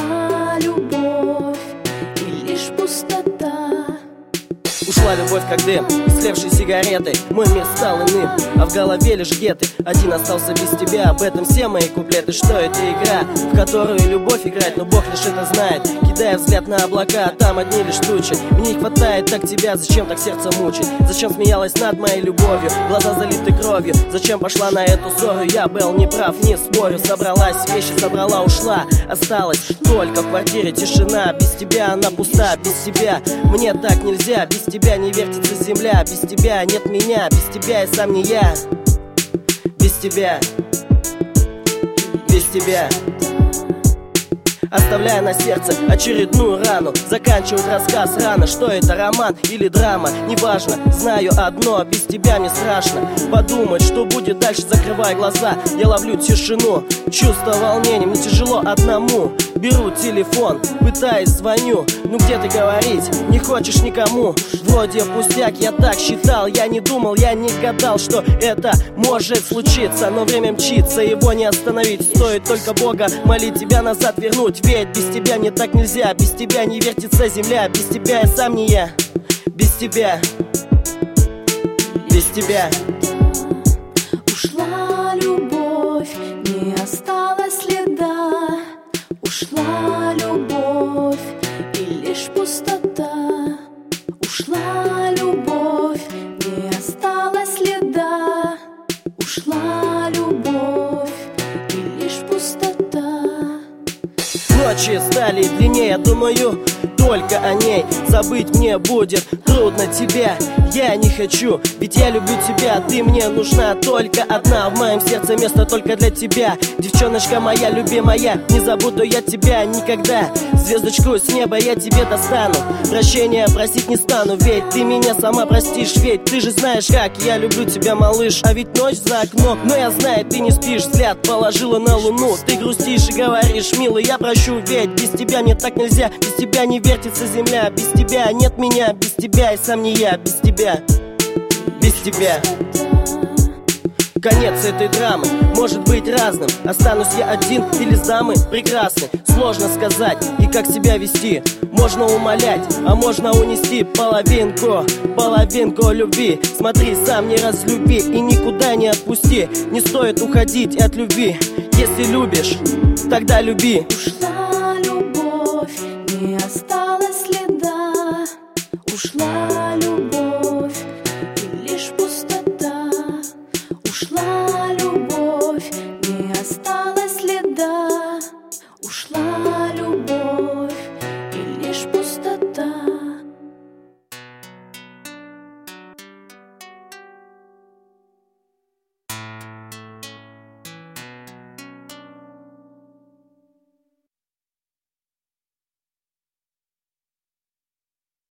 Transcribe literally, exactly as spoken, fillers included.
Ушла любовь, и лишь пустота. Ушла любовь, как дым, истлевшей сигареты. Мой мир стал иным, а в голове лишь где ты. Один остался без тебя, об этом все мои куплеты. Что это игра, в которую любовь играет, но Бог лишь это знает. Кидая взгляд на облака, а там одни лишь тучи. Мне не хватает так тебя, зачем так сердце мучить? Зачем смеялась над моей любовью, глаза залиты кровью? Зачем пошла на эту ссору? Я был неправ, не спорю. Собралась, вещи собрала, ушла. Осталась только в квартире тишина. Без тебя она пуста, без тебя мне так нельзя. Без тебя не вертится земля, без тебя нет меня, без тебя я сам не я. Без тебя, без тебя. Оставляя на сердце очередную рану, заканчивает рассказ рано. Что это, роман или драма? Неважно, знаю одно, без тебя мне страшно подумать, что будет дальше, закрывая глаза. Я ловлю тишину, чувство волнения, мне тяжело одному. Беру телефон, пытаясь, звоню. Ну где ты, говорить не хочешь никому? Вроде пустяк, я так считал. Я не думал, я не гадал, что это может случиться. Но время мчится, его не остановить. Стоит только Бога молить, тебя назад вернуть. Ведь без тебя мне так нельзя. Без тебя не вертится земля. Без тебя я сам не я. Без тебя, без тебя. Ушла любовь, не осталось следа. Ушла любовь, и лишь пустота. Ушла любовь, не осталось следа. Ушла любовь, и лишь пустота. Ночи стали длиннее, думаю только о ней. Забыть мне будет трудно тебя, я не хочу. Ведь я люблю тебя, ты мне нужна только одна. В моем сердце место только для тебя. Девчоночка моя любимая, не забуду я тебя никогда. Звездочку с неба я тебе достану. Прощения просить не стану, ведь ты меня сама простишь. Ведь ты же знаешь, как я люблю тебя, малыш. А ведь ночь за окном, но я знаю, ты не спишь. Взгляд положила на луну, ты грустишь и говоришь: милый, я прощу, ведь без тебя мне так нельзя. Без тебя не вертится земля, без тебя нет меня. Без тебя и сам не я, без тебя, без тебя. Конец этой драмы может быть разным. Останусь я один или с дамой прекрасной. Сложно сказать и как себя вести. Можно умолять, а можно унести половинку, половинку любви. Смотри, сам не разлюби и никуда не отпусти. Не стоит уходить от любви. Если любишь, тогда люби. Ушла любовь, не осталось следа. Ушла любовь, и лишь пустота. Ушла